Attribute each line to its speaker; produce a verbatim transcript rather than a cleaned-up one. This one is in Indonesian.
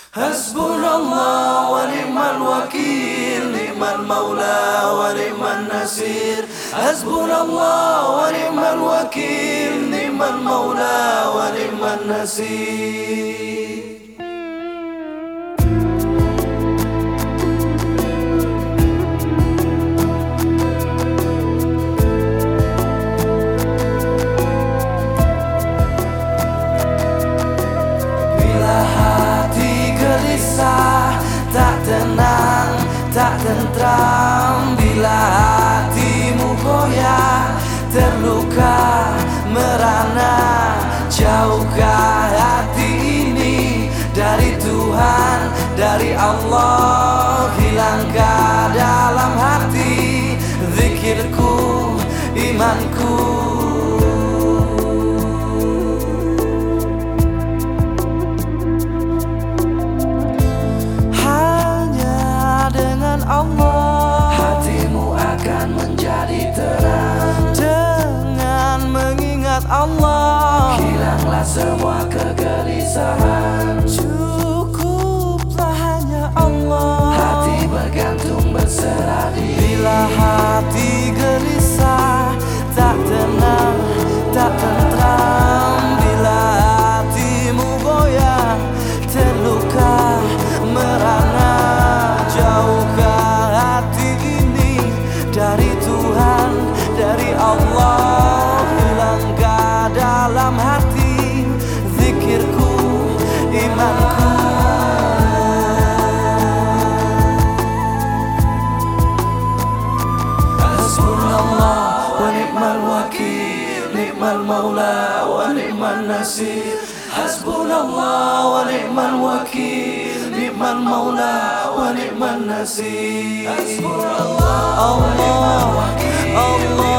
Speaker 1: Hasbunallah wa ni'mal wakil, ni'mal maula wa ni'man nasir. Hasbunallah wa ni'mal wakil, ni'mal maula wa ni'man nasir. Tak tenang, tak tentram bila hatimu goyah, terluka, merana. Jauhkah hati ini dari Tuhan, dari Allah? Hilangkah dalam hati zikirku, imanku? Allah, hatimu akan menjadi terang. Dengan mengingat Allah, hilanglah semua kegelisahan. Cukuplah hanya Allah, hati bergantung berserah diri. Bila hati gelisah, tak tenang, tak tentram. Bila hatimu goyah, terluka, merana. Jauhkah hati ini dari Tuhan, dari Allah? Hilangkah dalam hati zikirku, imanku? Hasbunallah wa ni'mal wakil, ni'mal maula wa ni'man nasir. Hasbunallah wa ni'mal wakil, ni'mal maula wa ni'man nasir. Hasbunallah wa ni'mal wakil, Allah.